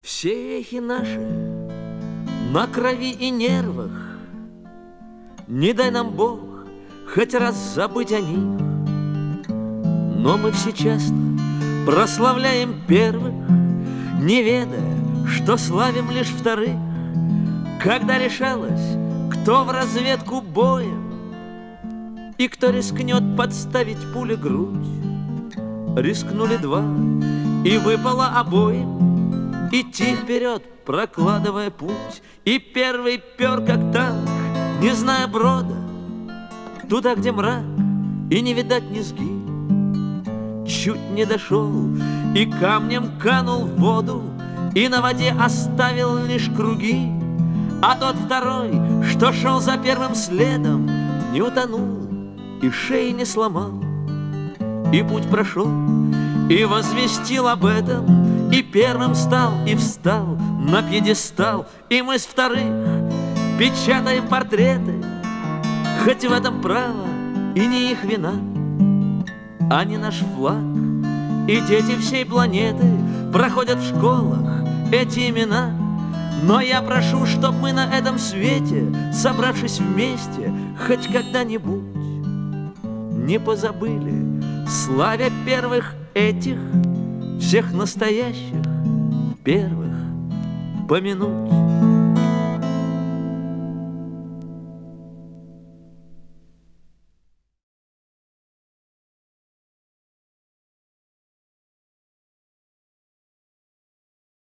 Все эхи наши на крови и нервах. Не дай нам Бог хоть раз забыть о них. Но мы все честно прославляем первых, не ведая, что славим лишь вторых. Когда решалось, кто в разведку боем и кто рискнет подставить пуле грудь, рискнули два, и выпало обоим идти вперед, прокладывая путь. И первый пер, как танк, не зная брода, туда, где мрак, и не видать низги. Чуть не дошел, и камнем канул в воду, и на воде оставил лишь круги. А тот второй, что шел за первым следом, не утонул и шеи не сломал. И путь прошел, и возвестил об этом, и первым стал, и встал на пьедестал. И мы с вторых печатаем портреты, хоть в этом право и не их вина. Они наш флаг, и дети всей планеты проходят в школах эти имена. Но я прошу, чтоб мы на этом свете, собравшись вместе, хоть когда-нибудь не позабыли, славя первых этих, всех настоящих первых, помянуть.